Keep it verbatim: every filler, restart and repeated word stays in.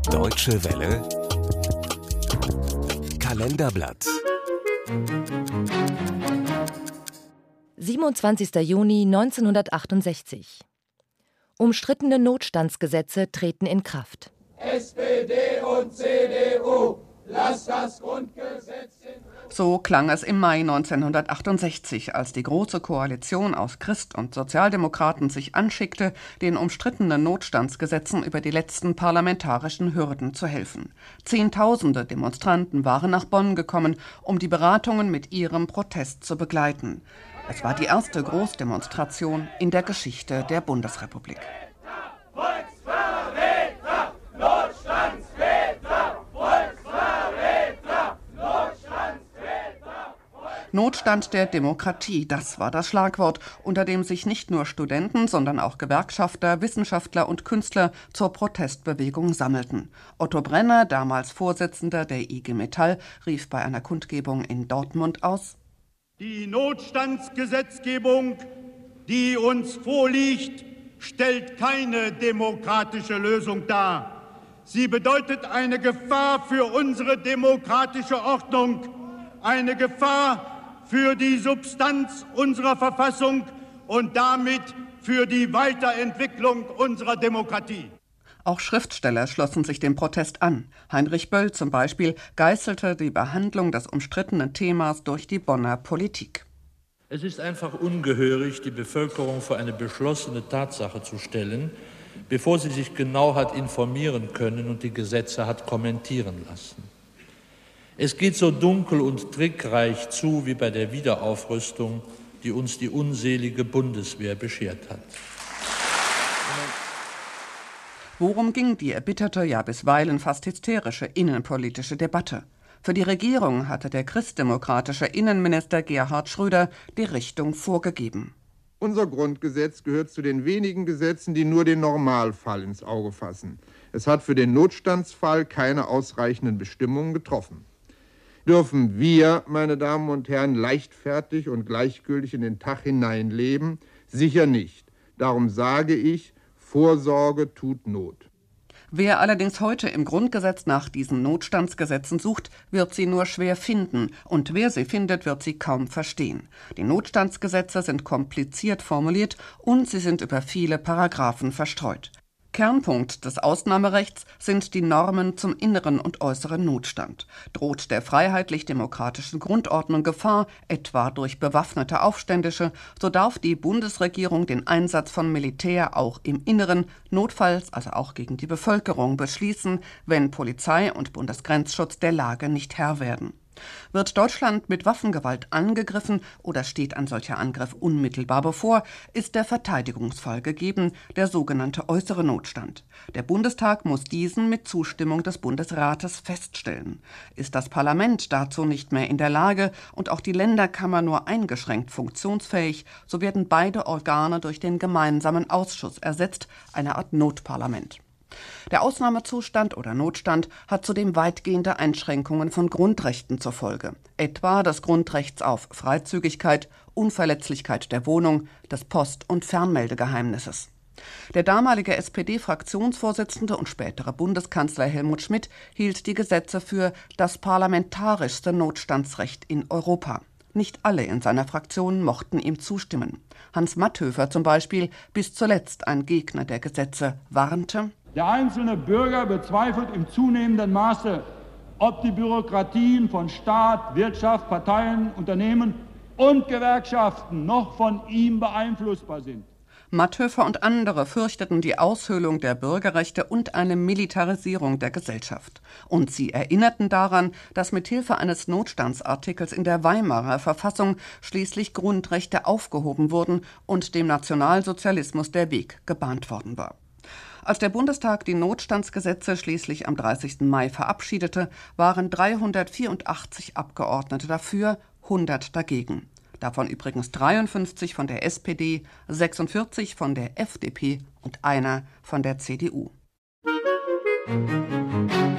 Deutsche Welle Kalenderblatt siebenundzwanzigster Juni neunzehnhundertachtundsechzig. Umstrittene Notstandsgesetze treten in Kraft. S P D und C D U, lasst das Grundgesetz in... So klang es im Mai neunzehnhundertachtundsechzig, als die Große Koalition aus Christ- und Sozialdemokraten sich anschickte, den umstrittenen Notstandsgesetzen über die letzten parlamentarischen Hürden zu helfen. Zehntausende Demonstranten waren nach Bonn gekommen, um die Beratungen mit ihrem Protest zu begleiten. Es war die erste Großdemonstration in der Geschichte der Bundesrepublik. Volksverräter, Notstandsväter, Volksverräter, Notstandsväter. Notstand der Demokratie, das war das Schlagwort, unter dem sich nicht nur Studenten, sondern auch Gewerkschafter, Wissenschaftler und Künstler zur Protestbewegung sammelten. Otto Brenner, damals Vorsitzender der I G Metall, rief bei einer Kundgebung in Dortmund aus: Die Notstandsgesetzgebung, die uns vorliegt, stellt keine demokratische Lösung dar. Sie bedeutet eine Gefahr für unsere demokratische Ordnung, eine Gefahr für die Substanz unserer Verfassung und damit für die Weiterentwicklung unserer Demokratie. Auch Schriftsteller schlossen sich dem Protest an. Heinrich Böll zum Beispiel geißelte die Behandlung des umstrittenen Themas durch die Bonner Politik. Es ist einfach ungehörig, die Bevölkerung vor eine beschlossene Tatsache zu stellen, bevor sie sich genau hat informieren können und die Gesetze hat kommentieren lassen. Es geht so dunkel und trickreich zu wie bei der Wiederaufrüstung, die uns die unselige Bundeswehr beschert hat. Worum ging die erbitterte, ja bisweilen fast hysterische innenpolitische Debatte? Für die Regierung hatte der christdemokratische Innenminister Gerhard Schröder die Richtung vorgegeben. Unser Grundgesetz gehört zu den wenigen Gesetzen, die nur den Normalfall ins Auge fassen. Es hat für den Notstandsfall keine ausreichenden Bestimmungen getroffen. Dürfen wir, meine Damen und Herren, leichtfertig und gleichgültig in den Tag hineinleben? Sicher nicht. Darum sage ich, Vorsorge tut Not. Wer allerdings heute im Grundgesetz nach diesen Notstandsgesetzen sucht, wird sie nur schwer finden. Und wer sie findet, wird sie kaum verstehen. Die Notstandsgesetze sind kompliziert formuliert und sie sind über viele Paragraphen verstreut. Kernpunkt des Ausnahmerechts sind die Normen zum inneren und äußeren Notstand. Droht der freiheitlich-demokratischen Grundordnung Gefahr, etwa durch bewaffnete Aufständische, so darf die Bundesregierung den Einsatz von Militär auch im Inneren, notfalls also auch gegen die Bevölkerung, beschließen, wenn Polizei und Bundesgrenzschutz der Lage nicht Herr werden. Wird Deutschland mit Waffengewalt angegriffen oder steht ein solcher Angriff unmittelbar bevor, ist der Verteidigungsfall gegeben, der sogenannte äußere Notstand. Der Bundestag muss diesen mit Zustimmung des Bundesrates feststellen. Ist das Parlament dazu nicht mehr in der Lage und auch die Länderkammer nur eingeschränkt funktionsfähig, so werden beide Organe durch den gemeinsamen Ausschuss ersetzt, eine Art Notparlament. Der Ausnahmezustand oder Notstand hat zudem weitgehende Einschränkungen von Grundrechten zur Folge, etwa des Grundrechts auf Freizügigkeit, Unverletzlichkeit der Wohnung, des Post- und Fernmeldegeheimnisses. Der damalige S P D-Fraktionsvorsitzende und spätere Bundeskanzler Helmut Schmidt hielt die Gesetze für das parlamentarischste Notstandsrecht in Europa. Nicht alle in seiner Fraktion mochten ihm zustimmen. Hans Matthöfer zum Beispiel, bis zuletzt ein Gegner der Gesetze, warnte: Der einzelne Bürger bezweifelt im zunehmenden Maße, ob die Bürokratien von Staat, Wirtschaft, Parteien, Unternehmen und Gewerkschaften noch von ihm beeinflussbar sind. Matthöfer und andere fürchteten die Aushöhlung der Bürgerrechte und eine Militarisierung der Gesellschaft. Und sie erinnerten daran, dass mithilfe eines Notstandsartikels in der Weimarer Verfassung schließlich Grundrechte aufgehoben wurden und dem Nationalsozialismus der Weg gebahnt worden war. Als der Bundestag die Notstandsgesetze schließlich am dreißigsten Mai verabschiedete, waren dreihundertvierundachtzig Abgeordnete dafür, hundert dagegen. Davon übrigens dreiundfünfzig von der S P D, sechsundvierzig von der F D P und einer von der C D U.